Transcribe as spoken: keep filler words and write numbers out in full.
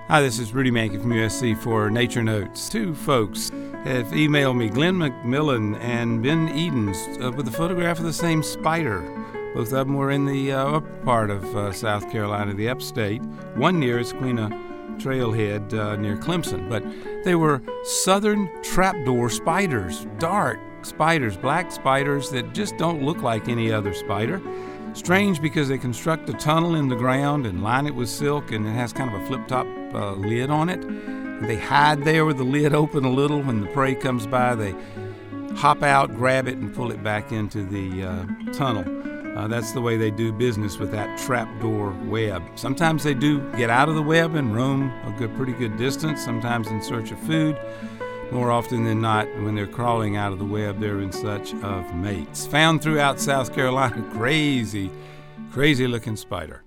Hi, this is Rudy Mankey from U S C for Nature Notes. Two folks have emailed me, Glenn McMillan and Ben Edens, uh, with a photograph of the same spider. Both of them were in the uh, upper part of uh, South Carolina, the upstate. One near Esquina Trailhead uh, near Clemson. But they were southern trapdoor spiders, dark spiders, black spiders that just don't look like any other spider. Strange because they construct a tunnel in the ground and line it with silk, and it has kind of a flip-top uh, lid on it. And they hide there with the lid open a little. When the prey comes by, they hop out, grab it, and pull it back into the uh, tunnel. Uh, that's the way they do business with that trapdoor web. Sometimes they do get out of the web and roam a good, pretty good distance, sometimes in search of food. More often than not, when they're crawling out of the web, they're in search of mates. Found throughout South Carolina, crazy, crazy looking spider.